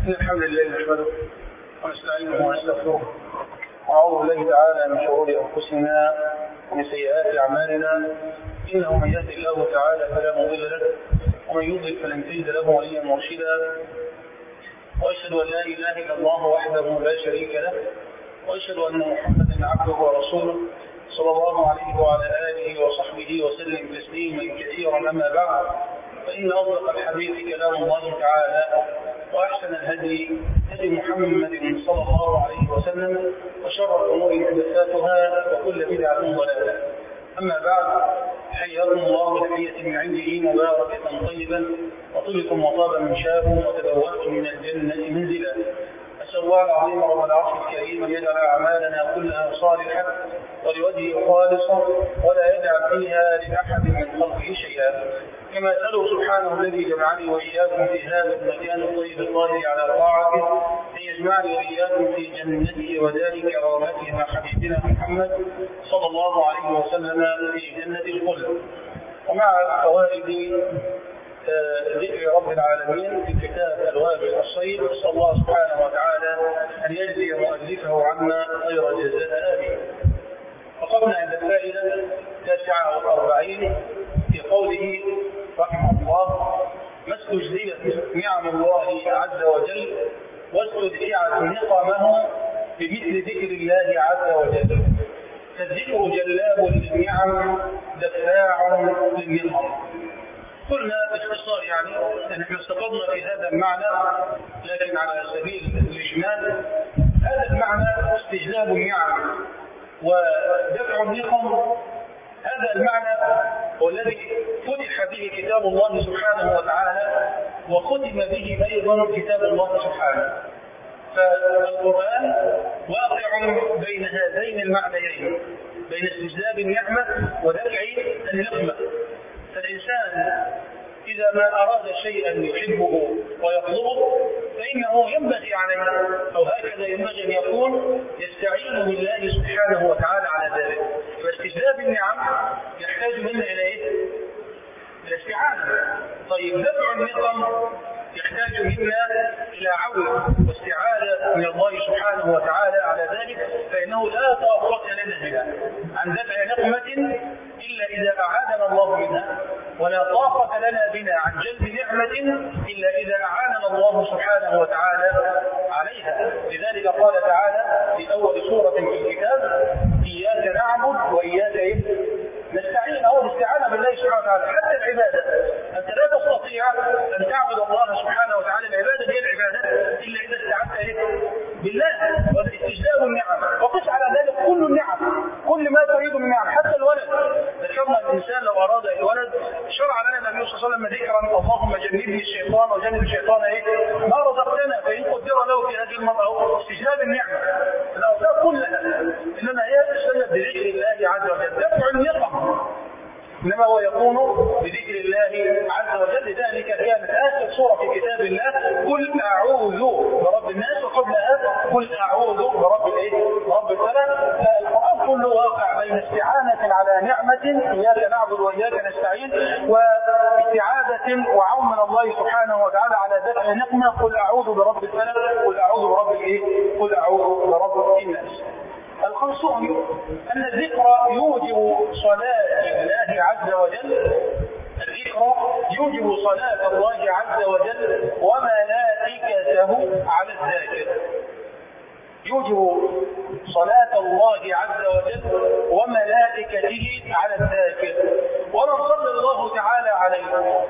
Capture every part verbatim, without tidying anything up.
إن الحمد لله نحمده ونستعينه ونستغفره ونعوذ بالله تعالى من شرور أنفسنا ومن سيئات أعمالنا، إنه من يهد الله تعالى فلا مضل له ومن يضلل فلن تجد له وليا مرشدا، وأشهد أن لا إله إلا الله وحده لا شريك له، وأشهد أن محمدا عبده ورسوله صلى الله عليه وعلى آله وصحبه وسلم تسليما كثيرا. أما بعد، فإن أصدق الحديث كلام الله تعالى، وأحسن الهدي هدي محمد صلى الله عليه وسلم، وشر الأمور محدثاتها وكل بدعة ضلالة. أما بعد، حياكم الله بتحية من عنده مباركة طيبة، وطلتم وطاب منشاكم وتبوأتم من الجنة منزلا. أسأل الله العظيم رب العرش الكريم أن يجعل أعمالنا كلها صالحة ولوجهه خالصة، ولا يجعل فيها لأحد من خلقه شيئا، كما أسأله سبحانه الذي جمعني وإياكم في هذا المكان الطيب الطاهر على طاعته أن يجمعني وإياكم في جنته ودار كرامته مع حبيبنا محمد صلى الله عليه وسلم في جنة الخلد. ومع فوائد ذكر رب العالمين في كتاب الوابل الصيد، نسأل الله سبحانه وتعالى أن يجزي مؤلفه عنا خير الجزاء. آمين. وقفنا عند الفائدة التاسعة والأربعين في قوله رحمه الله: ما استجلبت نعم الله عز وجل واستدفعت نقمه بمثل ذكر الله عز وجل، فالذكر جلاب للنعم دفاع للنقم. قلنا باختصار يعني ان احنا استفدنا في هذا المعنى، لكن على سبيل الاجمال هذا المعنى استجلاب النعم ودفع النقم، هذا المعنى هو الذي فتح به كتاب الله سبحانه وتعالى، وختم به ايضا كتاب الله سبحانه. فالقرآن واقع بين هذين المعنيين، بين استجلاب النعمة ودفع النقمة. فالإنسان إذا ما أراد شيئا يحبه ويطلبه فإنه ينبغي عليه، أو هكذا ينبغي أن يكون، يستعين بالله سبحانه وتعالى على ذلك. فاستجلاب النعم يحتاج منا إلى إيه؟ إلى استعانة. طيب دفع النقم يحتاج منا إلى عون واستعانة من الله سبحانه وتعالى على ذلك، فإنه لا طاقة لنا بها عن دفع نقمة إلا إذا أعاننا الله منها، ولا طاقة لنا بنا عن جلب نعمة إلا إذا أعاننا الله سبحانه وتعالى عليها. لذلك قال تعالى في أول سورة في الكتاب: إياك نعبد وإياك نستعين. أو الاستعانة بالله سبحانه وتعالى. حتى العبادة أنت لا تستطيع أن تعبد الله سبحانه وتعالى، العبادة هي العبادة، إلا إذا استعنت بالله. والاستجلاب النعم، وقس على ذلك كل النعم، كل ما تريد من نعم، حتى الولد. ذكرنا الإنسان لو أراد الولد شرع لنا النبي صلى الله عليه وسلم ذكرا: اللهم جنبني الشيطان وجنب الشيطان إيه؟ ما رزقتنا. فإن قدر له في هذه المرأة استجلاب النعمة، الأوصاف كلها إنما هي تستجلب بذكر الله عز وجل. دفع النقم إنما هو يكون بذكر الله عز وجل. لذلك كانت آخر سورة في كتاب الله قل أعوذ برب الناس، وقبلها قل أعوذ برب الإيه؟ برب الفلق. فالقرآن كله واقع بين استعانة على نعمة، إياك نعبد وإياك نستعين، واستعاذة وعون من الله سبحانه وتعالى على دفع نقمة: قل أعوذ برب الفلق، قل أعوذ برب الإيه؟ قل أعوذ برب الناس. الخمسون أن الذكر يوجب صلاة الله عز وجل، الذكر يوجب صلاة الله عز وجل وملائكته على الذاكر. يوجب صلاة الله عز وجل وملائكته على الذاكر. ومن صلى الله تعالى عليه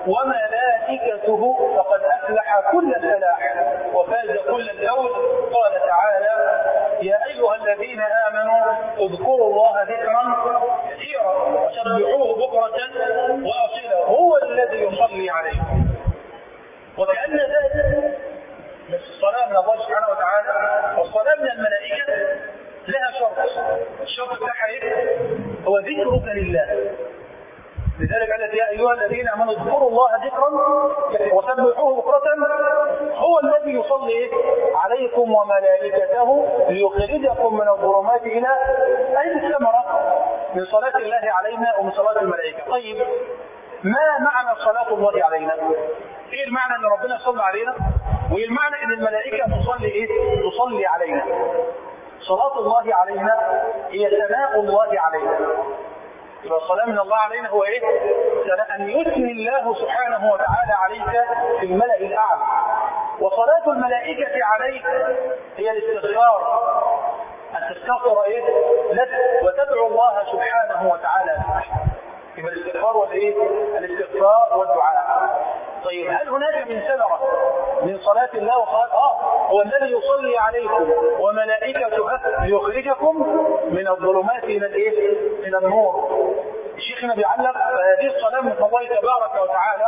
وملائكته فقد أفلح كل الفلاح وفاز كل الفوز. قال تعالى: يا أيها الذين آمنوا اذكروا الله ذكرا كثيرا وسبحوه بكرة وأصيلا هو الذي يصلي عليكم. وكأن ذلك الصلاة من الله سبحانه وتعالى والصلاة من الملائكة لها شرط، الشرط بتاعها ايه؟ هو ذكرك لله. لذلك قالت: يا أيها الذين آمنوا اذكروا الله ذكرا وسبحوه بكرة هو الذي يصلي عليكم وملائكته ليخرجكم من الظلمات إلى أي الثمرة من صلاة الله علينا ومن صلاة الملائكة. طيب ما معنى صلاة الله علينا؟ ايه المعنى ان ربنا صلى علينا؟ والمعنى ان الملائكة تصلي ايه؟ تصلي علينا. صلاة الله علينا هي ثناء الله علينا. يبقى الصلاة من الله علينا هو ايه؟ أن يثني الله سبحانه وتعالى عليك في الملأ الأعلى. وصلاة الملائكة عليك هي الاستغفار، أن تستغفر ايه؟ لك وتدعو الله سبحانه وتعالى لك. يبقى الاستغفار والايه؟ الاستغفار والدعاء. طيب هل هناك من ثمرة من صلاة الله وصلاة اه هو الذي يصلي عليكم وملائكته ليخرجكم من الظلمات الى الايه؟ الى النور. شيخنا بيعلق هذه الصلاة من الله تبارك وتعالى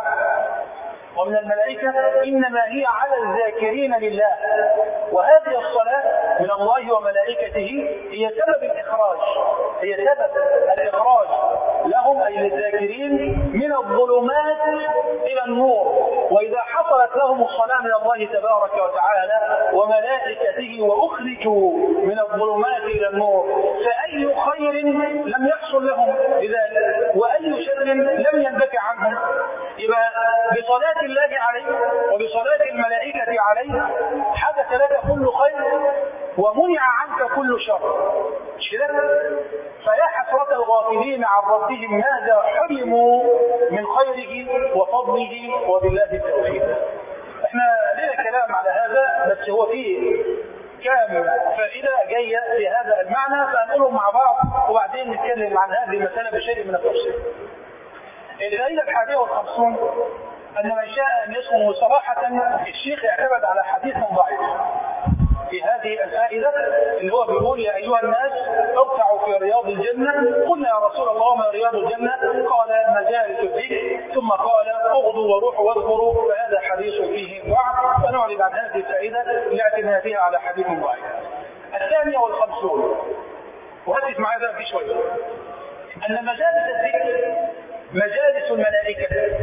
ومن الملائكة إنما هي على الذاكرين لله. وهذه الصلاة من الله وملائكته هي سبب الإخراج، هي سبب الإخراج لهم أي للذاكرين من الظلمات إلى النور. وإذا حصلت لهم الصلاة من الله تبارك وتعالى وملائكته وأخرجوا من الظلمات إلى النور فأي خير لم يحصل لهم بذلك وأي شر لم ينبك عنهم. يبقى بصلاة الله عليه وبصلاة الملائكة عليه حدث لك كل خير ومنع عنك كل شر. مش كده؟ فيا حسرة الغافلين عن ربهم ماذا حرموا من خيره وفضله وبالله التوفيق. احنا لنا كلام على هذا بس هو فيه كام فائدة جاية في هذا المعنى فهنقولهم مع بعض وبعدين نتكلم عن هذه المسألة بشيء من التفصيل. الفائدة الحادية والخمسون أن من شاء أن يسمه صراحة الشيخ اعتمد على حديث ضعيف في هذه الفائدة اللي هو بيقول يا أيها الناس ارتعوا في رياض الجنة. قلنا يا رسول الله ما رياض الجنة؟ قال مجالس الذكر، ثم قال اغدوا وروحوا واذكروا، فهذا حديث فيه ضعف فنعرض عن هذه الفائدة لاعتمادها على حديث ضعيف. الثانية والخمسون وركز معايا بقى في شوية أن مجالس الذكر مجالس الملائكة،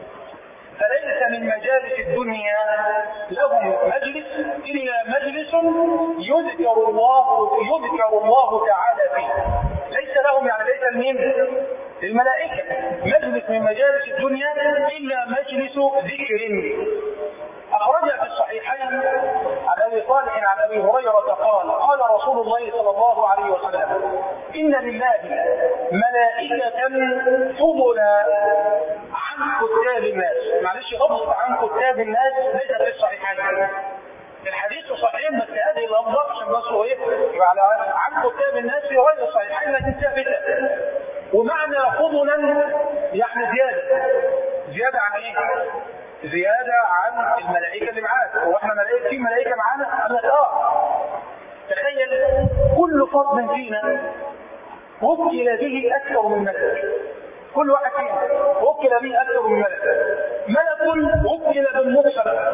فليس من مجالس الدنيا لهم مجلس إلا مجلس يذكر الله يذكر الله تعالى فيه. ليس لهم يعني ليس المين الملائكة مجلس من مجالس الدنيا إلا مجلس ذكر. أخرج في الصحيحين عن أبي صالح عن أبي هريرة قال قال رسول الله صلى الله عليه وسلم إن لله ملائكة فضلا عن كتاب الناس. معلش لفظ عن كتاب الناس ليس في الصحيحين. الحديث صحيح بس هذه اللفظة عشان بس هو ايه يبقى على عن كتاب الناس في غير الصحيحين لكن ثابتة. ومعنى فضلا يعني زيادة. زيادة عن ايه؟ زيادة عن الملائكة اللي معاك. هو احنا ملائكة في ملائكة معانا؟ قال لك اه. تخيل كل فرد فينا وكل به أكثر من ملك. كل واحد فينا وكل به أكثر من ملك. ملك وكل بالنطفة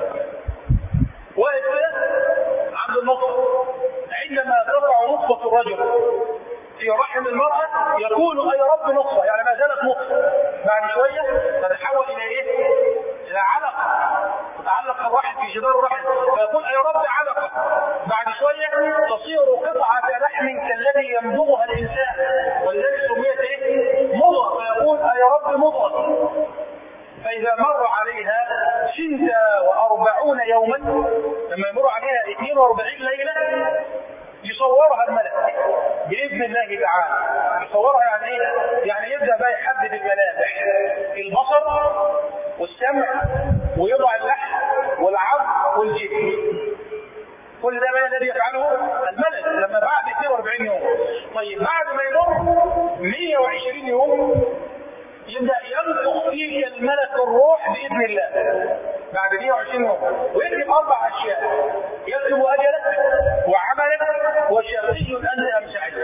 واقف عند النطفة. عندما تقع نطفة الرجل في رحم المرأة يقول أي رب نطفة، يعني ما زالت نطفة. بعد شوية تتحول إلى إيه؟ إلى علقة تتعلق الرحم في جدار الرحم فيقول أي رب علقة. بعد شوية تصير قطعة لحم كالذي يمضغها الإنسان والذي سميت إيه؟ مضغة فيقول أي رب مضغة. فإذا مر عليها ستة وأربعون يوما لما يمر عليها اثنين وأربعين ليلة يصورها الملك بإذن الله تعالى. يصورها يعني ايه؟ يعني يبدأ بقى يحدد الملامح البصر والسمع ويضع اللحم والعظم والجلد. كل ده ما الذي يفعله الملك لما بعد اثنين وأربعين يوم. طيب بعد ما يمر مئة وعشرين يوم يبدأ ينفخ فيك الملك الروح بإذن الله بعد مئة وعشرين يوم ويكتب أربع أشياء. يكتب أجلك وعملك وشقي أنت أم سعيد.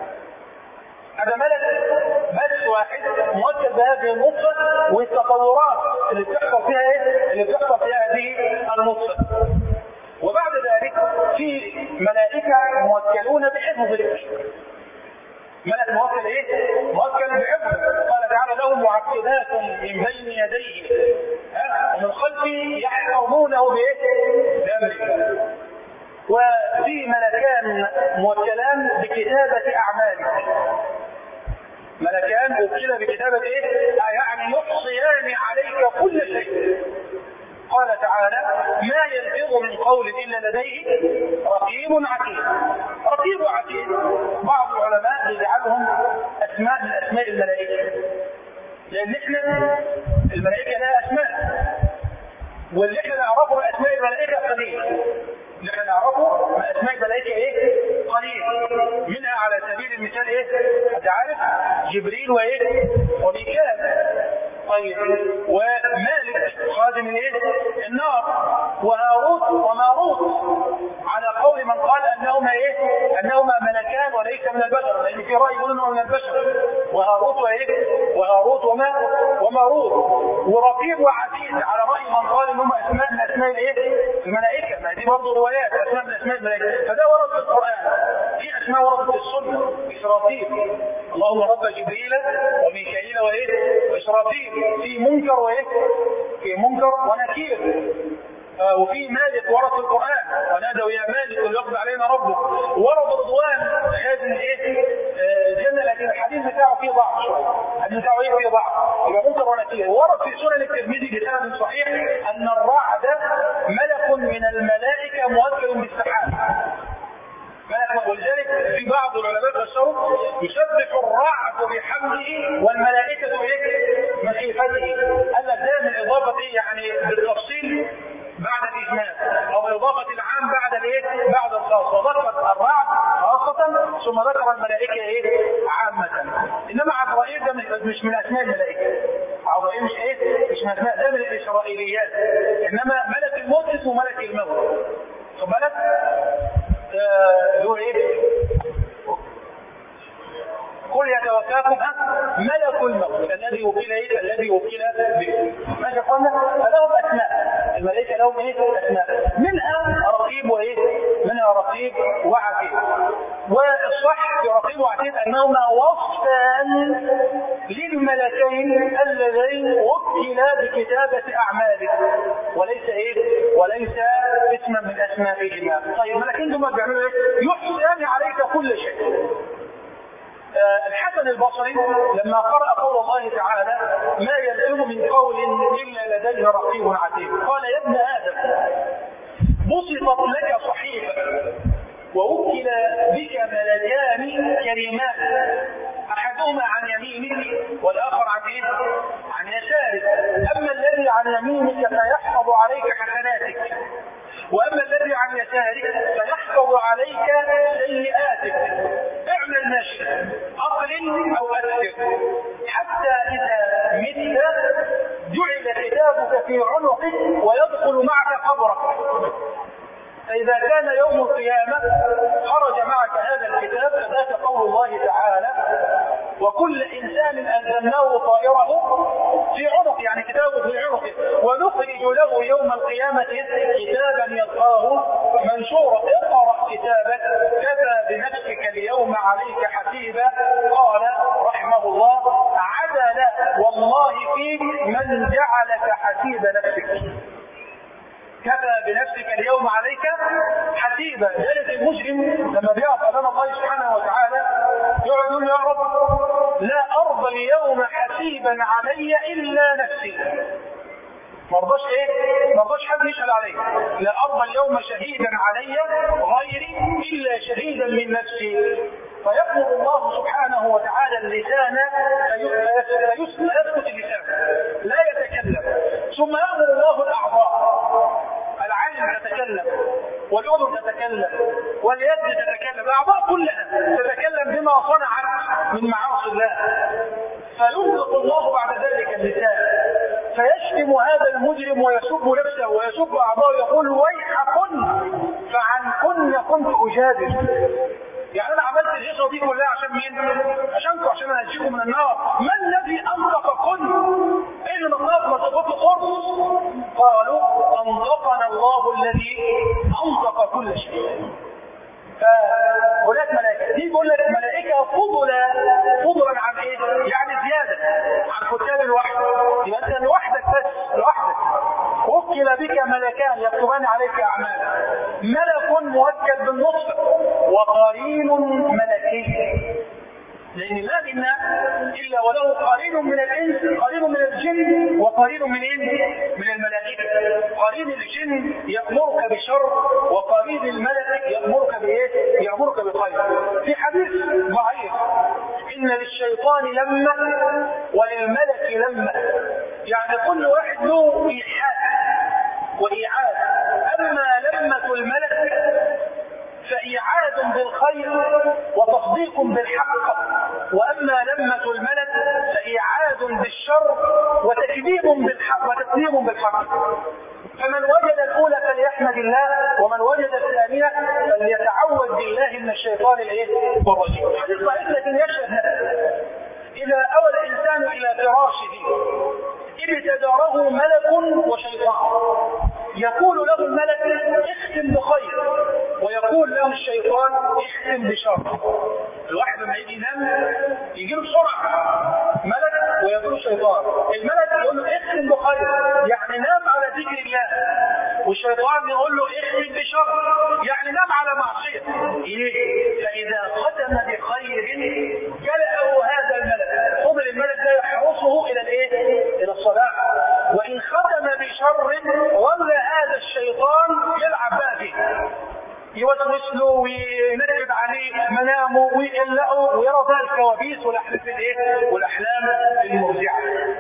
هذا ملك بس واحد مؤكد بهذه النطفة والتطورات اللي بتحصل فيها ايه؟ اللي بتحصل فيها هذه النطفة. وبعد ذلك في ملائكة موكلون بحفظك. ملك موكل ايه؟ موكل بحفظ. قال تعالى لهم معقبات من بين يديه ومن خلفه يحفظونه بايه؟ بأمره. وفي ملكان موكلان بكتابة أعمالك. ملكان موكلة بكتابة ايه؟ يعني يحصيان عليك كل شيء. قال تعالى ما يلفظ من قول إلا لديه رقيب عتيد. رقيب وعتيد بعض العلماء يجعلهم أسماء من أسماء الملائكة، لأن احنا الملائكة لها أسماء، واللي احنا نعرفه من أسماء الملائكة قليل. اللي احنا نعرفه من أسماء الملائكة ايه؟ قليل. منها على سبيل المثال ايه؟ انت عارف جبريل وايه؟ وميكال. طيب ومالك خادم الايه؟ النار. وهاروت وماروت على قول من قال انهما ايه؟ انهما ملكان وليس من البشر، لان في راي يقول انه من البشر. وهاروت وايه؟ وهاروت وما وماروت. ورقيب وعتيد على راي من قال انهما اسماء من اسماء الايه؟ الملائكه. ما دي برضه روايات اسماء من اسماء الملائكه، فده ورد في القران. في اسماء وردت في السنه، اسرافيل اللهم رب جبريل وميكائيل وايه؟ واسرافيل. في منكر وايه؟ في منكر ونكير. آه وفي مالك ورد في القرآن ونادوا يا مالك ليقضي علينا ربك. ورد رضوان خازن ايه؟ الجنة، لكن الحديث بتاعه فيه ضعف شوية. الحديث بتاعه ايه؟ فيه ضعف. يبقى منكر ونكير. ورد في سنن الترمذي بسند صحيح ان الرعد ملك من الملائكة موكل بالسحاب. ولذلك في بعض العلماء فسروا يسبح الرعد بحمده والملائكة ايه؟ مخيفته. قال لك ده من اضافه ايه؟ يعني بالتفصيل بعد الاجمال، او اضافه العام بعد الايه؟ بعد الخاص. وذكر الرعد خاصه ثم ذكر الملائكه ايه؟ عامه. انما عزرائيل ده مش من اسماء الملائكه. عزرائيل مش ايه؟ مش من اسماء، ده من الاسرائيليات. انما ملك الموت اسمه ملك الموت. خد بالك؟ له ايه؟ قل يتوفاكم ملك الموت الذي وكل ايه؟ الذي وكل به. ماشي يا اخوانا؟ فلهم اسماء، الملائكه لهم ايه؟ اسماء، منها رقيب وايه؟ منها رقيب وعتيد. والصح في رقيب وعتيد انهما وصفان للملكين اللذين وكلا بكتابه اعمالك، وليس ايه؟ وليس اسما من اسمائهما. طيب الملكين دول بيعملوا ايه؟ يحسن عليك كل شيء. الحسن البصري لما قرأ قول الله تعالى ما يلفظ من قول إلا لديه رقيب عتيد قال يا ابن آدم بسطت لك صحيفة ووكل بك ملكان كريمان أحدهما عن يمينك والآخر عن إيه؟ عن يسارك. أما الذي عن يمينك فيحفظ عليك حسناتك، وأما الذي عن يسارك فيحفظ عليك سيئاتك. اعمل ما شئت أقل أو أكثر حتى إذا مت جعل كتابك في عنقك ويدخل معك قبرك، فإذا كان يوم القيامة خرج معك هذا الكتاب. فذاك قول الله تعالى وكل إنسان ألزمناه طائره في عنق، يعني كتابه في عنقه، ونخرج له يوم القيامة كتابا يلقاه منشورا اقرأ كتابك كفى بنفسك اليوم عليك حسيبا. قال رحمه الله عدل والله فيك من جعلك حسيب نفسك. كفى بنفسك اليوم عليك حسيبا. ذلك المجرم لما بيقف امام الله سبحانه وتعالى يقعد يقول يا رب لا ارضى اليوم حسيبا علي الا نفسي. ما رضاش ايه؟ ما رضاش حد يشهد علي. لا ارضى اليوم شهيدا علي غيري الا شهيدا من نفسي. فيقبض الله سبحانه وتعالى اللسان فيسكت اللسان لا يتكلم، ثم يأمر الله الاعضاء. العين تتكلم والأذن تتكلم واليد تتكلم، الأعضاء كلها تتكلم بما صنعت من معاصي الله. فيطلق الله بعد ذلك اللسان فيشتم هذا المجرم ويسب نفسه ويسب أعضاءه يقول ويحكن فعنكن كنت أجادل. يعني أنا عملت الهيصة دي كلها عشان مين؟ عشانكم، عشان أنجيكم من النار. ما الذي أنطقكن؟ إيه اللي نطاق ما تطلق خرص؟ قالوا أنطقنا الله الذي أنطق كل شيء. فهناك ملائكة دي بيقول لك ملائكة فضلا فضلا عن إيه؟ يعني زيادة عن كتاب الوحي. يبقى أنت لوحدك بس لوحدك وكل بك ملكان يكتبان عليك أعمالك. ملك موكل بالنطق وقرين ملكي، لأن ما منا إلا وله قرين من الإنس قرين من الجن وقرين من إيه؟ من الملائكة. قرين الجن يأمرك بشر وقرين الملك يأمرك بإيه؟ يأمرك بخير. في حديث ضعيف إن للشيطان لمة وللملك لمة، يعني كل واحد له إيحاء وإيعاد. أما لمة الملك فإيعاد بالخير وتصديق بالحق، وأما لمة الملك فإيعاد بالشر وتكذيب بالحق وتكذيب بالحق. فمن وجد الأولى فليحمد الله، ومن وجد الثانية فليتعوذ بالله من الشيطان الرجيم. حديث ضعيف لكن يشهد إذا أوى الإنسان إلى فراشه ابتداره ملك وشيطان، يقول له الملك اختم بخير، ويقول له الشيطان اختم بشر. الواحد لما يجي ينام يجي له بسرعه ملك ويقول شيطان، الملك يقول له اختم بخير يعني نام على ذكر الله، والشيطان يقول له اختم بشر يعني نام على معصيه. فاذا ختم بخير جلأه هذا الملك، فضل الملك ده يحرسه الى الايه؟ الى الصلاه. وان ختم بشر ظل هذا الشيطان يلعب بقى فيه، يوسوس له وينكد عليه منامه ويقلقه ويرى بقى الكوابيس والاحلام الايه؟ والاحلام المرجعه.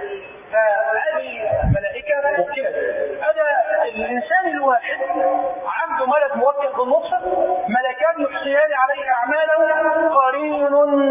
فهذه ملائكه موكله. هذا الانسان الواحد عنده ملك موكل بالنطفه، ملكان يحصيان عليه اعماله، قرين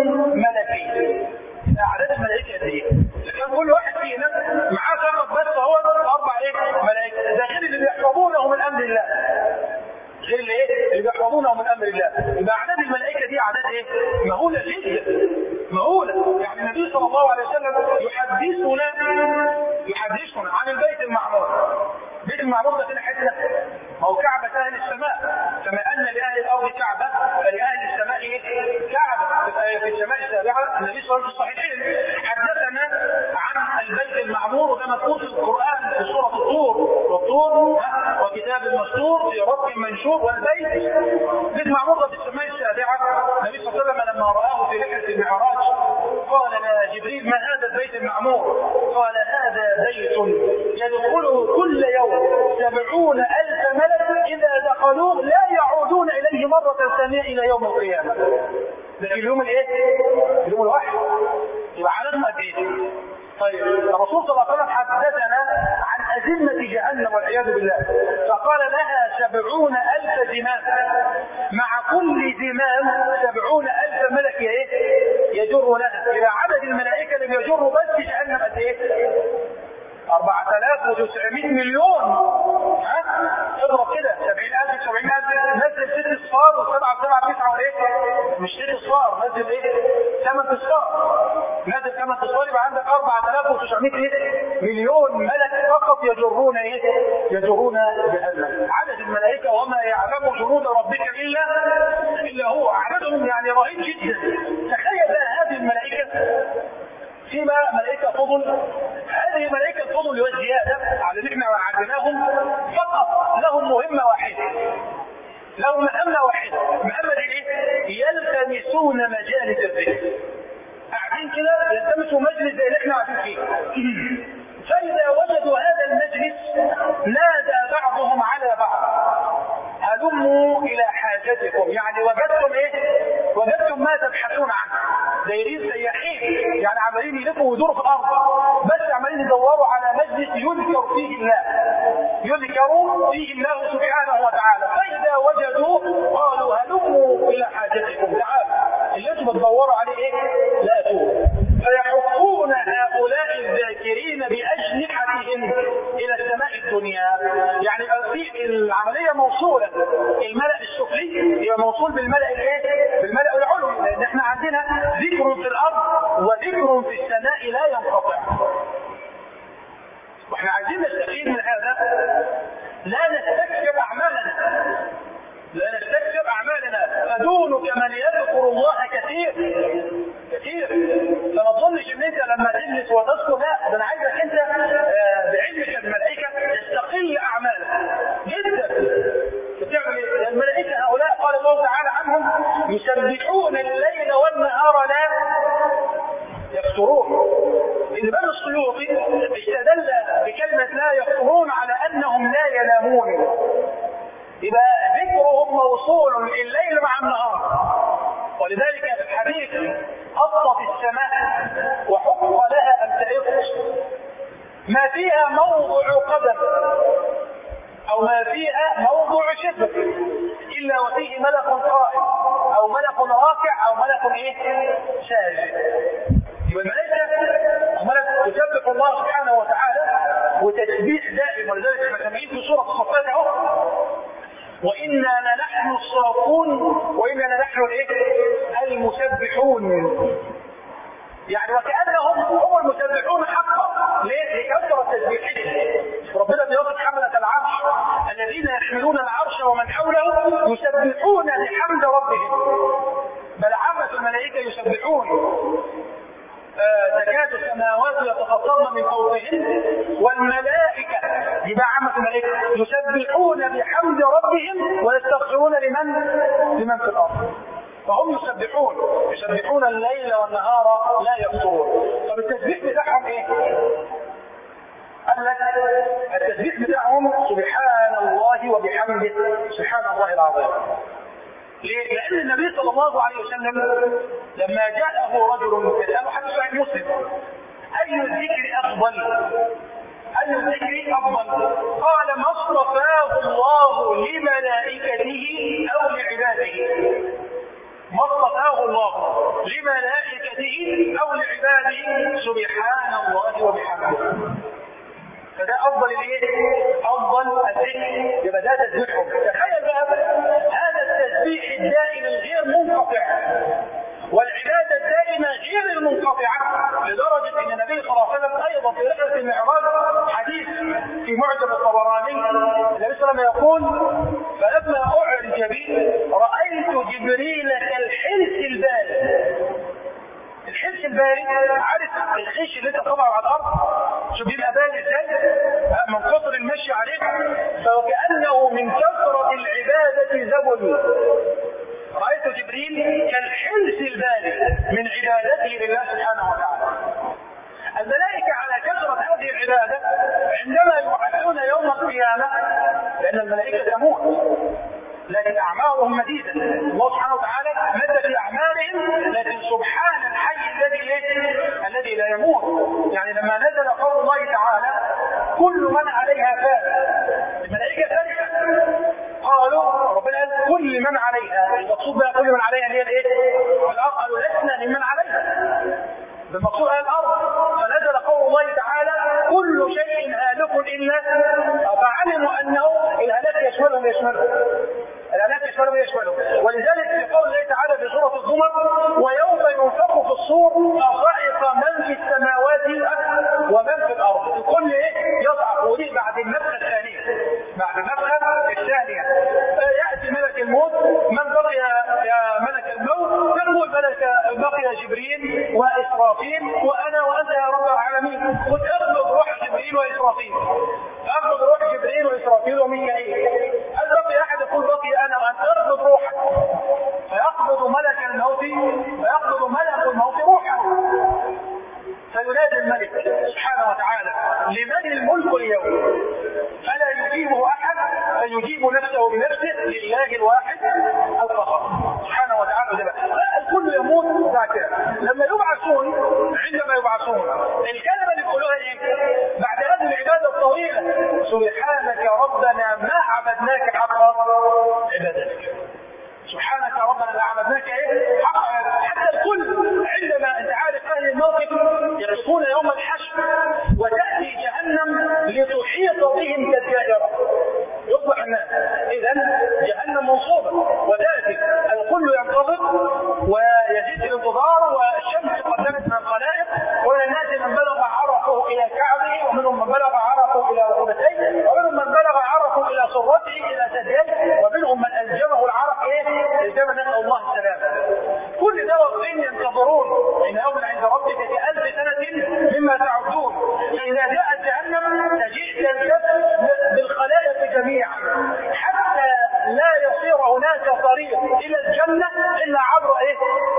ملكي. اعداد الملائكه قد ايه؟ لكن كل واحد فينا معاه فقط بس هو اربع ايه؟ ملائكه، ده غير اللي بيحفظونه من امر الله. غير اللي ايه؟ اللي بيحفظونه من امر الله. يبقى اعداد الملائكه دي اعداد ايه؟ مهوله جدا. مهوله. يعني النبي صلى الله عليه وسلم يحدثنا يحدثنا عن البيت المعمور. البيت المعمور ده فينا حته، ما هو كعبه اهل السماء، كما ان لاهل الارض كعبه فلاهل السماء ايه؟ كعبه. في السماء السابعه النبي صلى الله عليه وسلم في الصحيحين حدثنا عن البيت المعمور، وده مذكور في القران في سوره الطور، والطور وكتاب مسطور في رب منشور. والبيت البيت المعمور ده في السماء السابعه. النبي صلى الله عليه وسلم لما رآه في رحله المعراج قال يا جبريل ما هذا البيت المعمور؟ قال هذا بيت يدخله كل يوم سبعون ألف ملك، إذا دخلوه لا يعودون إليه مرة ثانية إلى يوم القيامة. ده في اليوم الإيه؟ اليوم الواحد. يبقى عددهم قد إيه؟ طيب الرسول صلى الله عليه وسلم حدثنا عن أزمة جهنم والعياذ بالله، فقال لها سبعون ألف زمام، مع كل زمام سبعون ألف ملك إيه؟ يجر لها. إلى عدد الملائكة اللي بيجروا بس جهنم قد إيه؟ أربعة آلاف وتسعمائة مليون. ها؟ اضرب كده سبعين ألف سبعين ألف، نزل ست اصفار وسبعة سبعة تسعة وايه؟ مش ست اصفار، نزل ايه؟ ثمان اصفار. نزل ثمان اصفار يبقى عندك أربعة آلاف وتسعمائة ايه؟ مليون ملك فقط يجرون ايه؟ يجرون جهنم. عدد الملائكة وما يعلم جنود ربك الا الا هو. عددهم يعني رهيب جدا. تخيل بقى هذه الملائكة فيما ملائكة فضل. هذه ملائكة الفضل والزيادة على اللي احنا عدناهم فقط لهم مهمة واحدة، لهم مهمة واحدة. مهمة دي ايه؟ يلتمسون مجالس الذكر. قاعدين كده يلتمسوا مجلس زي اللي احنا قاعدين فيه، فإذا وجدوا هذا المجلس نادى بعضهم على بعض هلموا إلى حاجتكم. يعني وجدتم ايه؟ وجدتم ما تبحثون عنه. دايرين سياحين، يعني عمالين يلفوا ويدوروا في الارض، بس عمالين يدوروا على مجلس يذكر فيه الله، يذكر فيه الله سبحانه وتعالى. فاذا وجدوا قالوا هلموا الى حاجتكم، تعالوا اللي انتم بتدوروا عليه ايه؟ لا تقولوا. فيحفون هؤلاء الذاكرين باجنحتهم الى السماء الدنيا. يعني العمليه موصوله، الملأ السفلي يبقى موصول بالملأ الايه؟ بالملأ العلوي، لان احنا عندنا ذكر في الارض وذكر في السماء لا ينقطع. واحنا عايزين نستفيد من هذا، لا نستكثر اعمالنا، لا نستكثر اعمالنا. فدونك من يذكر الله كثير كثير. فما تظنش ان انت لما تجلس وتذكر، لا، ده انا عايزك انت بعلمك الملائكه تستقل اعمالك جدا. بتعمل ايه؟ الملائكه هؤلاء قال الله تعالى عنهم يسبحون الليل والنهار لا يفترون. ابن السيوطي استدل بكلمه لا يفترون على انهم يبقى ذكرهم موصول الليل مع النهار. ولذلك في الحديث هبطت السماء وحق لها أن تهبط ما فيها موضع قدم أو ما فيها موضع شبر إلا وفيه ملك قائم أو ملك راكع أو ملك إيه ساجد. يبقى الملائكة ملك تسبح الله سبحانه وتعالى وتسبيح دائم. ولذلك احنا سامعين في سورة الصفات اهو وإنا لنحن الصافون وإنا لنحن الايه المسبحون. يعني وكأنهم هم المسبحون حقا. ليه؟ لكثرة تسبيحهم. ربنا بيوصف حملة العرش الذين يحملون العرش ومن حوله يسبحون بحمد ربهم. بل عامة الملائكة يسبحون. آه تكاد السماوات يتفطرن من فوقهن والملائكة يبقى عامة الملائكة يسبحون بحمد ربهم ويستغفرون لمن لمن في الأرض. فهم يسبحون يسبحون الليل والنهار لا يفترون. طب التسبيح بتاعهم ايه؟ قال لك التسبيح بتاعهم سبحان الله وبحمده سبحان الله العظيم. ليه؟ لأن النبي صلى الله عليه وسلم لما جاءه رجل يسأله حتى صحيح مسلم أي الذكر أفضل؟ أي الذكر أفضل؟ قال ما اصطفاه الله لملائكته أو لعباده. ما اصطفاه الله لملائكته أو لعباده سبحان الله وبحمده. فده أفضل الايه؟ أفضل الذكر. يبقى ده تسبيحهم. تخيل بقى هذا التسبيح الدائم الغير منقطع والعبادة الدائمة غير المنقطعة لدرجة أن النبي صلى الله عليه وسلم أيضا في رحلة المعراج حديث في معجم الطبراني النبي صلى الله عليه وسلم يقول فلما أعرج بي رأيت جبريل كالحلس البارد. الحلس البارد عارف الخيش اللي انت طبعه على الارض شو بيبقى بارد ازاي من كثر المشي عليه فكأنه من كثرة العبادة زبل. رأيت جبريل كالحلس البارد من عبادته لله سبحانه وتعالى. الملائكة على كثرة هذه العبادة عندما يبعثون يوم القيامة لأن الملائكة تموت لكن أعمارهم مديدة. الله سبحانه وتعالى مد في أعمالهم لكن سبحان الحي الذي الذي لا يموت. يعني لما نزل قول الله تعالى كل من عليها فان الملائكة فرحت قالوا ربنا قال كل من عليها. المقصود بقى كل من عليها هي الايه؟ الأرض. قالوا لسنا لمن عليها بالمقصود على الأرض. فنزل قول الله تعالى كل شيء هالك إلا فعلموا أنه الهلاك يشملهم يشملهم الهلاك يشملهم يشملهم. ولذلك في قول الله تعالى في سورة الزمر ويوم ينفخ في الصور فصعق من في السماوات ومن في الأرض. الكل ايه يضعف ودي بعد النفخة الثانية بعد النفخة الثانية يأتي ملك الموت من بقي يا ملك الموت تقول ملك بقي جبريل وإسرافيل وأنا وأنت يا رب العالمين قلت أخذ روح جبريل وإسرافيل أخذ روح جبريل وإسرافيل وميكائيل. هل بقي أحد يقول بقي أنا وأنت أخذ روحك فيقبض ملك الموت فيقبض ملك الموت روحه فينادي الملك سبحانه وتعالى لمن الملك اليوم فلا يجيبه أحد فيجيب نفسه بنفسه لله الواحد القهار سبحانه وتعالى. الكل يموت ذاكرا. لما يبعثون عندما يبعثون الكلمة اللي يقولوها ايه بعد هذه العبادة الطويلة سبحانك ربنا ما عبدناك حق عبادتك. سبحانك ربنا ما عبدناك ايه حق. حتى الكل عندما انت عارف اهل الموقف يقفون يوم الحشر وتأتي جهنم لتحيط بهم كالدائرة يصبح الناس. اذا جهنم منصوبة وتأتي الكل ينتظر ويزيد الانتظار والشمس قدمت من الخلائق ومن الناس من بلغ عرقه الى كعبه ومنهم من بلغ عرقه الى ركبتيه ومنهم من بلغ عرقه الى سرته الى ثدييه ومنهم من الجمه العرق ايه الجمه نسال الله السلامه. كل ده واقفين ينتظرون ان يوم عند ربك كألف سنه مما تعدون. فاذا جاءت جهنم تجيء تلتف بالخلائق جميعا حتى لا يصير هناك طريق الى الجنه الا عبر ايه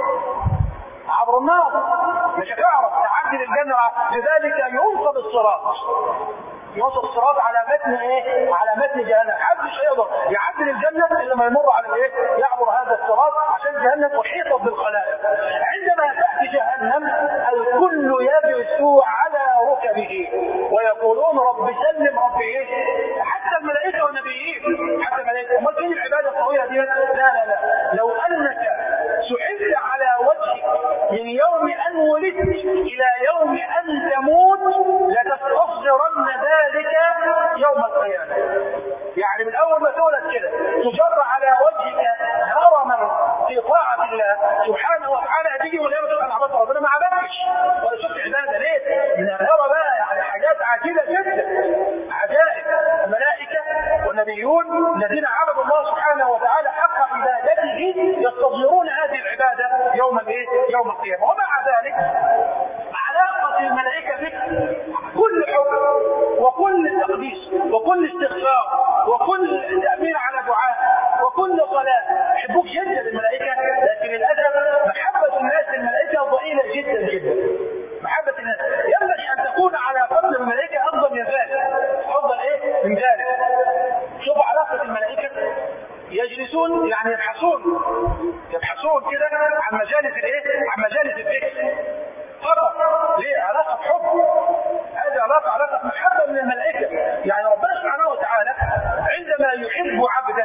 عبر النار. مش هتعرف تعدي للجنه. لذلك ينصب الصراط يوصل الصراط على متن ايه؟ على متن جهنم. محدش هيقدر يعدي الجنه الا ما يمر على الايه؟ يعبر هذا الصراط، عشان جهنم احيطت بالخلائق. عندما تاتي جهنم الكل يجلس على ركبه ويقولون رب سلم رب ايه؟ حتى الملائكه والنبيين، حتى الملائكه. امال فين العباده الطويله دي؟ لا لا لا، لو انك سحبت على وجهك من يوم ان ولدت الى يوم ان تموت لتستصغرن ذلك يوم القيامه. يعني من اول ما تولد كده تجر على وجهك هرما في طاعه الله سبحانه وتعالى، هتيجي والقيامه تقول انا عبدت ربنا ما عبدتش ولا شفت عباده. ليه؟ من الهوى بقى، يعني حاجات عجيبه جدا، عجائب. الملائكه والنبيون الذين عبدوا الله سبحانه وتعالى حق عبادته يستصغرون هذه العباده يوم الايه؟ يوم القيامه. ومع ذلك علاقه الملائكه بك كل حب وكل تقديس وكل استغفار وكل تأمين على دعاء وكل صلاة يحبوك جدا الملائكة، لكن للأسف محبة الناس للملائكة ضئيلة جدا جدا. محبة الناس ينبغي أن تكون على قدر الملائكة أفضل من ذلك، أفضل إيه من ذلك. شوفوا علاقة الملائكة، يجلسون يعني يبحثون يبحثون كده عن مجالس الإيه؟ عن مجالس الذكر فقط. ليه؟ علاقة حب، هذه علاقة علاقة محبة من الملائكة. يعني ربنا سبحانه وتعالى عندما يحب عبدا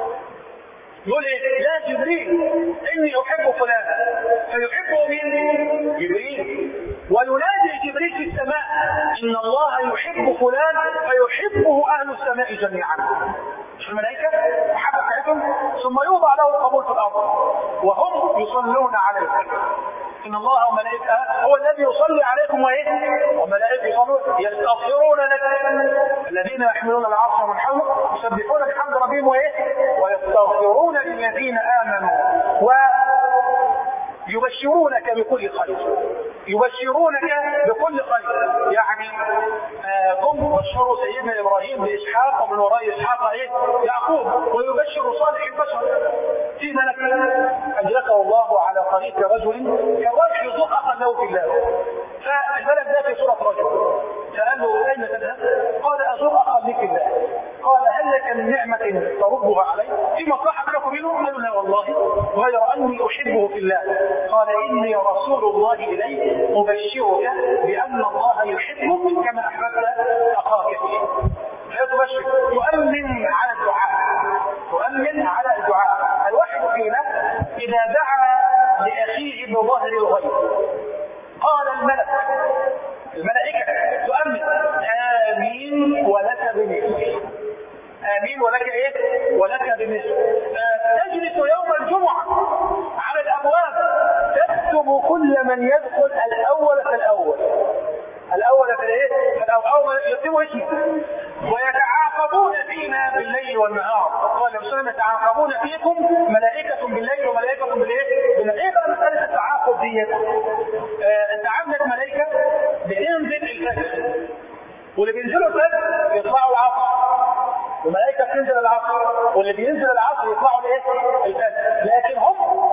يقول ايه؟ لا جبريل اني احب فلان، فيحبه مين؟ جبريل. وينادي جبريل في السماء ان الله يحب فلان فيحبه اهل السماء جميعا. مش الملائكة محبة بتاعتهم؟ ثم يوضع له القبول في الارض وهم يصلون عليه. إن الله وملائكته هو الذي يصلي عليكم وإيه؟ وملائكته يصلون يستغفرون لك الذين يحملون العرش ومن حوله يسبحون بحمد ربهم وإيه؟ ويستغفرون للذين آمنوا ويبشرونك بكل خير. يبشرونك بكل خير، يعني هم آه بشروا سيدنا إبراهيم بإسحاق ومن وراء إسحاق إيه؟ يعقوب، ويبشر صالح البشر في ملك أجلسه الله على طريق رجل كالرايح يزور أخا له في الله. فالملك ده في صورة رجل، سأل له أين تذهب؟ قال أزور أخا لي في الله. قال هل لك من نعمة تردها علي؟ في مصلحة لكم منه؟ قالوا لا والله، غير أني أحبه في الله. قال إني رسول الله إليك أبشرك بأن الله يحبك كما أحببت أخاك فيه. فتبشر تؤمن على الدعاء، تؤمن على الدعاء. الواحد فينا إذا دعا لأخيه بظهر الغيب قال الملك الملائكة تؤمن آمين ولك بمثل، آمين ولك إيه؟ ولك بمثل. تجلس يوم الجمعة على الأبواب تكتب كل من يدخل الأول فالأول، الأول في الإيه؟ فالأول يكتبوا اسمه، ويتعاقبون فينا بالليل والنهار. قال الرسول يتعاقبون فيكم ملائكة بالليل وملائكة بالإيه؟ بالليل. بقى مسألة التعاقب دي آه أنت عندك ملائكة بتنزل الفجر، واللي بينزلوا الفجر يطلعوا العصر، وملائكة بتنزل العصر، واللي بينزل العصر يطلعوا الايه؟ الفجر. لكن هم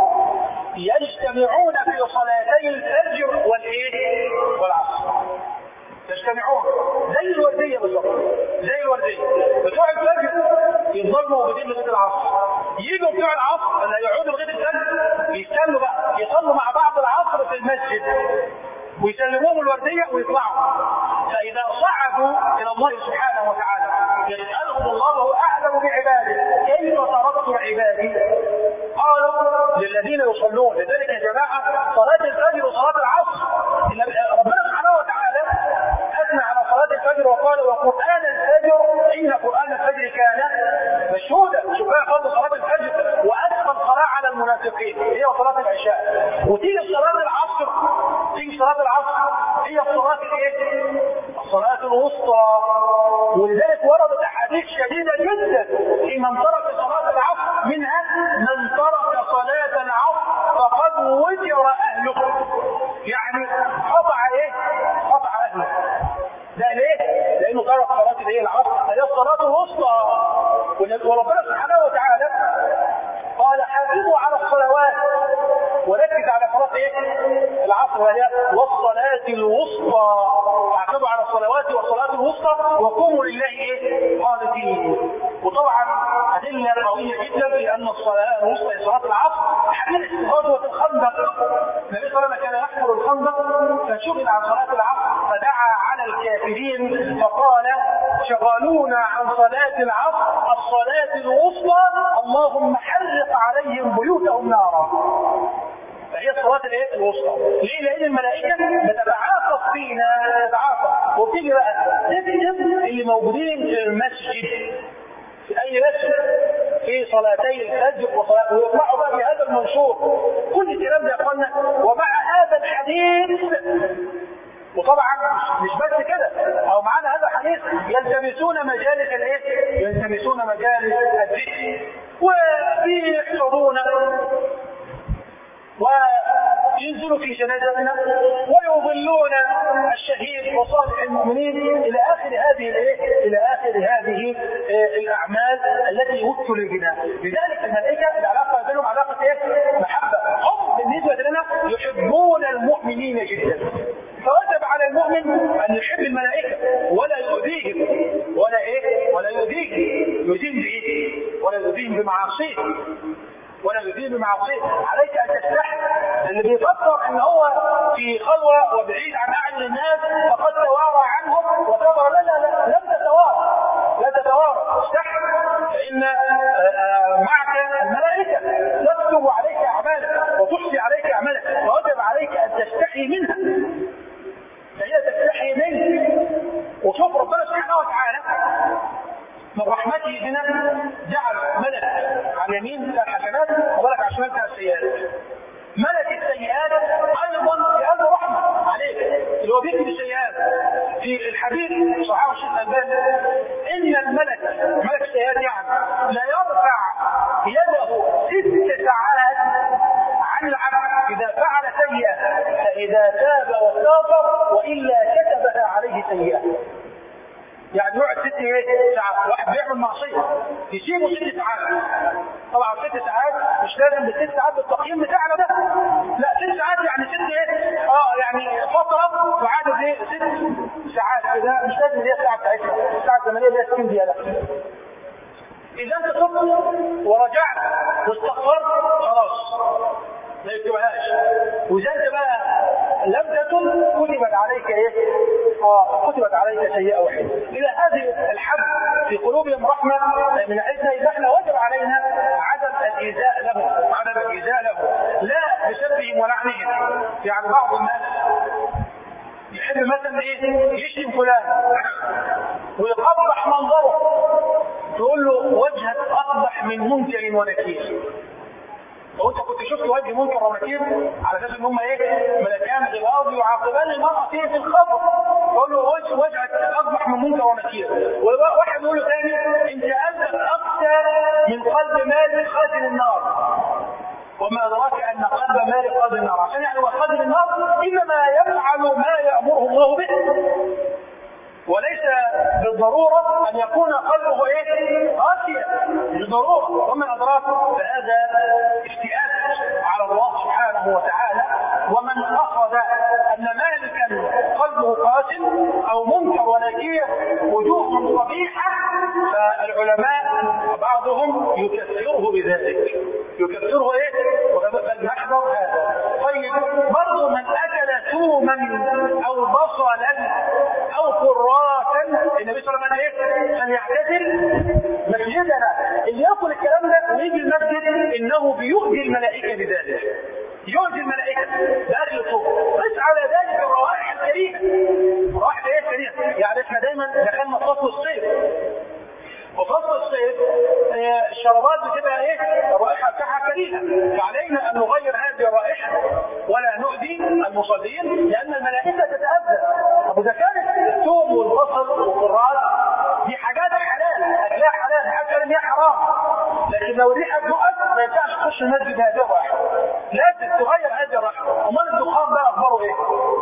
يجتمعون في صلاتي الفجر والايه؟ والعصر. يجتمعون زي الوردية بالظبط، زي الوردية. بتوع الفجر يفضلوا موجودين لغاية العصر، يجوا بتوع العصر اللي يقعدوا لغاية الفجر يستنوا بقى يصلوا مع بعض العصر في المسجد ويسلموهم الوردية ويطلعوا. فإذا صعدوا إلى الله سبحانه وتعالى يسألهم الله وهو أعلم بعباده كيف تركت عبادي؟ قالوا للذين يصلون. لذلك يا جماعة صلاة الفجر وصلاة العصر ربنا سبحانه وتعالى أثنى على صلاة الفجر وقال وقرآن الفجر إن قرآن الفجر كان مشهودا. شوف بقى فضل صلاة الفجر وأثقل صلاة على المنافقين هي صلاة العشاء. وتيجي صلاة العصر، تيجي صلاة العصر هي الصلاة الايه؟ الصلاة الوسطى. ولذلك وردت أحاديث شديدة جدا في من ترك صلاة العصر، منها من ترك صلاة العصر فقد وجر أهله، يعني قطع ايه؟ قطع أهله. ده ليه؟ لأنه ترك صلاة الايه؟ العصر، هي الصلاة الوسطى. وربنا سبحانه وتعالى قال حافظوا على الصلوات وركز على صلاة ايه؟ العصر والصلاة الوسطى، حافظوا على الصلوات والصلاة الوسطى وقوموا لله ايه قانتين. وطبعا أدلة قوية جدا لأن الصلاة الوسطى صلاة العصر حديث غزوة الخندق، النبي صلى الله عليه وسلم كان يحفر الخندق فشغل عن صلاة العصر فدعا على الكافرين فقال شغلونا عن صلاة العصر الصلاة الوسطى اللهم حرق عليهم بيوتهم نارا. فهي الصلاة الايه الوسطى. ليه؟ لأن الملائكة بتتعاقب فينا تتعاقب وبتيجي بقى تكتب اللي موجودين في المسجد في أي مسجد في صلاتي الفجر وصلاة ويطلعوا بقى بهذا المنشور كل الكلام ده يا اخوانا. ومع هذا الحديث وطبعا مش بس كده او معانا هذا الحديث يلتمسون مجالس الايه؟ يلتمسون مجالس الذكر ويحضرون وينزلوا في جنازتنا ويظلون الشهيد وصالح المؤمنين الى اخر هذه الايه؟ الى اخر هذه الاعمال التي وكل بنا. لذلك الملائكه العلاقه بينهم علاقه ايه؟ محبه. هم بالنسبه لنا يحبون المؤمنين جدا. فوجب على المؤمن ان يحب الملائكه ولا يؤذيهم ولا ايه؟ ولا يؤذيهم يؤذيهم بايه؟ ولا يؤذيهم بمعاصيه ولا يؤذيه بمعصيه. عليك ان تستحي. اللي بيفكر ان هو في خلوه وبعيد عن اعين الناس فقد توارى عنهم وكبر، لا لا لا لم تتوارى لا تتوارى استحي، فان معك الملائكه تكتب عليك اعمالك وتحصي عليك اعمالك ووجب عليك ان تستحي منها فهي تستحي منك. وشوف ربنا سبحانه وتعالى من رحمته بنا جعل ملك على اليمين بتاع الحسنات وملك على الشمال بتاع السيئات. ملك السيئات ايضا لانه رحمه عليك اللي هو بيكتب السيئات. في الحديث صحيح الشيخ الألباني ان الملك ملك السيئات يعني لا يرفع يده ست ساعات عن العبد اذا فعل سيئه فاذا تاب واستغفر والا كتبها عليه سيئه. يعني يقعد ست ساعات. واحد بيعمل معصيه يسيبه ست ساعات. طبعا ست ساعات مش لازم بالست ساعات بالتقييم بتاعنا ده، لا ست ساعات يعني ست ايه اه يعني فتره تعادل ايه ست ساعات كده، مش لازم هي الساعه بتاعتها الساعه الثمانيه اللي هي ستين دقيقه. لا اذا انت تبت ورجعت واستغفرت خلاص ما يكتبهاش. واذا انت بقى لم تتب كتبت عليك ايه؟ اه كتبت عليك سيئه واحده. الى هذه الحد في قلوبهم رحمه من حيث اذا احنا وجب علينا عدم الايذاء لهم، عدم الايذاء لهم لا بسبهم ولعنهم. يعني بعض الناس يحب مثلا ايه؟ يشتم فلان ويقبح منظره تقول له وجهك اقبح من منكر ونكير. لو انت كنت شفت وجه منكر ونكير على اساس ان هم ايه؟ ملكان غلاظ يعاقبان المرأة فيه في الخبر، تقول له وجه وجهك اقبح من منكر ونكير. وواحد يقول له ثاني انت انت اقسى من قلب مالك خازن النار. وما ادراك ان قلب مالك خازن النار، عشان يعني هو خازن النار انما يفعل ما يامره الله به وليس بالضرورة أن يكون قلبه إيه؟ قاسيا بالضرورة. ومن أدراك فهذا افتئات على الله سبحانه وتعالى. ومن أخذ أن مالكا قلبه قاس أو منكر ونكير وجوه قبيحة فالعلماء بعضهم يكفره بذلك، يكفره إيه؟ فلنحذر هذا. طيب برضو من أكل ثوما أو بصلا أو قراسا النبي صلى الله عليه وسلم أن يعتزل مسجدنا. اللي يقول الكلام ده ويجي المسجد إنه بيؤذي الملائكة بذلك، يؤذي الملائكة بأكل الثوم. بس على ذلك الروائح الكريهة، روائح ايه الكريهة؟ يعني احنا دايما دخلنا فصل الصيف، وفصل الصيف الشرابات بتبقى ايه؟ الرائحة بتاعها كريهة، فعلينا أن نغير هذه الرائحة ولا نؤذي المصلين لأن الملائكة تتأذى. طب إذا كانت الثوم والبصل والقراص دي حاجات حلال، أكلها حلال، حتى إن هي حرام، لكن لو ريحة بقت ما ينفعش تخش المسجد هذه الرائحة، لازم تغير هذه الرائحة. أمال الدخان بقى أخباره إيه؟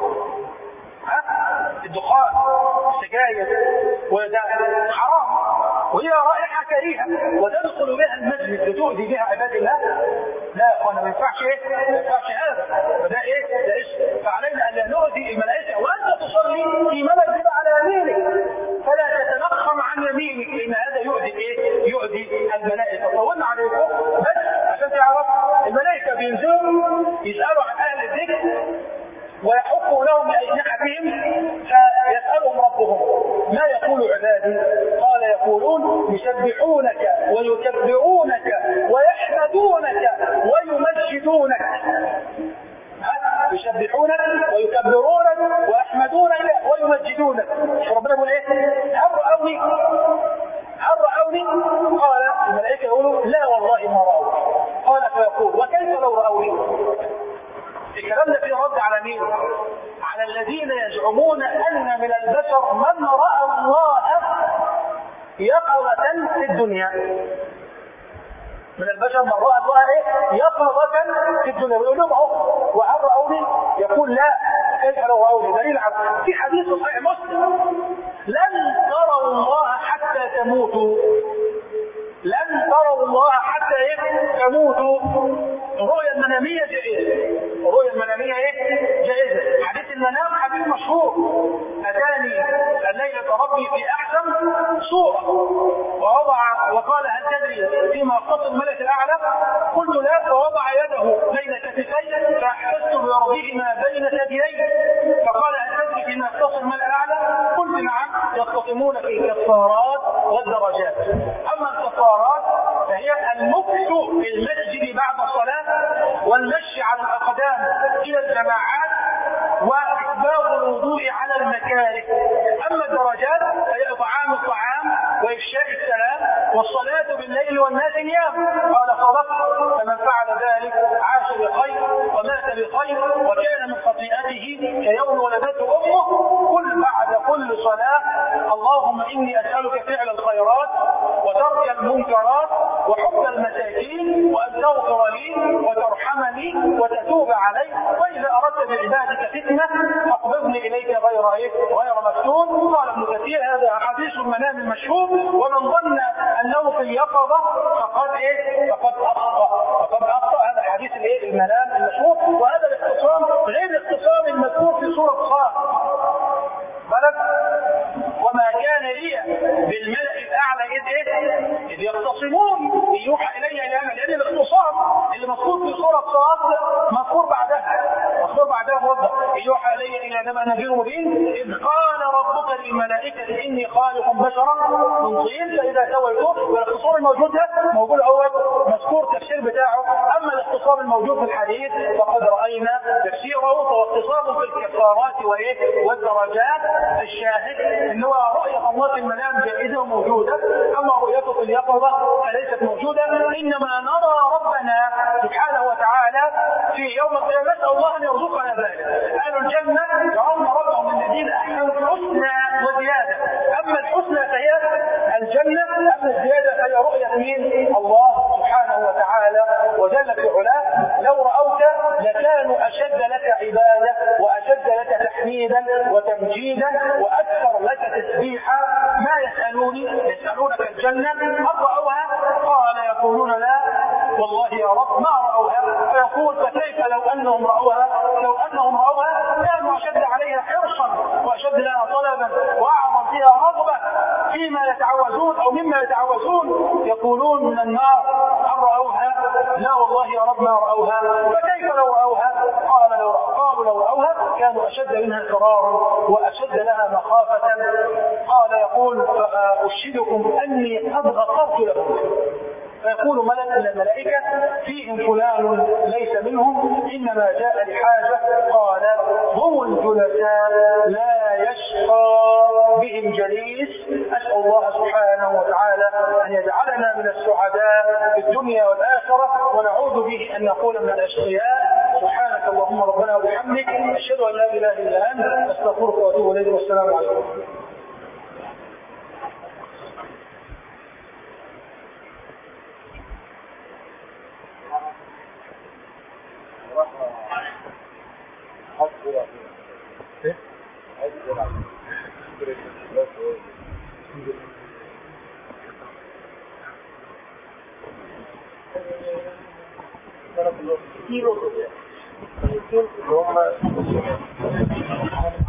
ها؟ الدخان السجاير وده حرام وهي رائحة كريهة وتدخل بها المسجد لتؤذي بها عباد الله. لا اخوانا ما ينفعش ايه؟ ما ينفعش هذا، فده ايه؟ ده اسم. فعلينا ان لا نؤذي الملائكه. وانت تصلي في ملك يبقى على يمينك فلا تتنخم عن يمينك، لان هذا يؤذي ايه؟ يؤذي الملائكه. طولنا عليكم بس عشان تعرف الملائكه بينزلوا يسالوا عن اهل الذكر ويحكوا لهم باجنحتهم فيسالهم ربهم ما يقول عبادي؟ قال يقولون يسبحونك ويكبرونك ويحمدونك ويمجدونك. يسبحونك ويكبرونك ويحمدونك ويمجدونك. ربنا يقول ايه؟ هل رأوني؟ هل رأوني؟ قال الملائكه يقولوا لا والله ما رأوا. قال فيقول وكيف لو رأوني؟ الكلام ده فيه رد على مين؟ على الذين يزعمون ان من البشر من رأى الله يقظة في الدنيا. من البشر من رأى الله ايه؟ يقظة في الدنيا. ويقول لهم اهو وهل رأوني؟ يقول لا كيف لو رأوني؟ دليل على في حديث صحيح مسلم لن تروا الله حتى تموتوا. لن تروا الله حتى ايه؟ تموتوا. الرؤيا المنامية جائزة. الرؤيا المنامية ايه؟ جائزة. حديث المنام حديث مشهور أتاني الليلة ربي في أحسن صورة ووضع وقال هل تدري فيما يختص الملك الأعلى؟ قلت لا. فوضع يده بين كتفي فأحسست بربهما بين ثديي فقال هل تدري فيما يختص الملك الأعلى؟ قلت نعم. يختصمون في الكفارات والدرجات. أما الكفارات فهي المكث في المسجد بعد الصلاة والمشي على الأقدام إلى الجماعات وإسباغ الوضوء على المكاره. أما الدرجات فهي إطعام الطعام وإفشاء السلام والصلاة بالليل والناس نيام. قال صدق. فمن فعل ذلك عاش بخير ومات بخير وكان من خطيئته كيوم ولدته أمه. قل بعد كل صلاة اللهم إني أسألك فعل الخيرات وترك المنكرات وحب المساكين وأن تغفر لي وترحمني وتتوب علي وإذا أردت بعبادك فتنة فاقبضني إليك غير إيه؟ غير مفتون. قال ابن كثير هذا حديث المنام المشهور ومن ظن أنه في اليقظة فقد إيه؟ فقد أخطأ. فقد أخطأ. هذا حديث الإيه؟ المنام المشهور. وهذا الاختصام غير الاختصام المذكور في سورة صاد. بلد وما كان لي بالملأ الأعلى إذ إيه؟ إذ يختصمون يوحى إلي الآن. لأن الاختصام اللي مذكور في سورة صاد مذكور بعدها مذكور بعدها موضح يوحى إلي إلى أنما نذير مبين إذ قال ربك للملائكة إني خالق بشرا من طين فإذا سويته. والاختصام الموجود ده موجود أول مذكور تفسير بتاعه. أما الاختصام الموجود في الحديث فقد رأينا تفسيره. فهو اختصام في الكفارات وإيه؟ والدرجات. الشاهد إن هو رؤية الله في المنام جائزة وموجودة. أما رؤيته في اليقظة فليست موجودة. إنما نرى ربنا سبحانه وتعالى في يوم القيامة. نسأل الله أن يرزقنا ذلك. أهل الجنة يرون ربهم الذين أحسنوا الحسنى وزيادة. أما الحسنى فهي الجنة. أما الزيادة فهي رؤية مين؟ الله سبحانه وتعالى وجل في علاه. لو رأوك لكانوا أشد لك عبادة وأشد لك تحميدا وتمجيدا وأكثر لك تسبيحا. ما يسألوني يسألونك الجنة هل رأوها؟ قال يقولون لا والله يا رب ما رأوها. فيقول فكيف لو أنهم رأوها؟ لو أنهم رأوها كانوا أشد عليها حرصا وأشد لها طلبا وأعظم فيها رغبة فيما يتعوزون أو مما يتعوزون. يقولون من النار هل رأوها؟ لا والله يا رب ما رأوها. فكيف لو رأوها؟ قال لو قالوا لو رأوها كانوا أشد منها فرارا وأشد لها مخافة. قال يقول فأشهدكم أني قد غفرت لهم. فيقول ملك من الملائكة فيهم فلان ليس منهم إنما جاء لحاجة. قال هم الجلساء لا يشقى بهم جليس. أسأل الله سبحانه وتعالى أن يجعلنا من السعداء في الدنيا والآخرة ونعوذ به أن نكون من الأشقياء. سبحانك اللهم ربنا وبحمدك أشهد أن لا إله إلا أنت أستغفرك وأتوب إليك. والسلام عليكم. Gracias. هم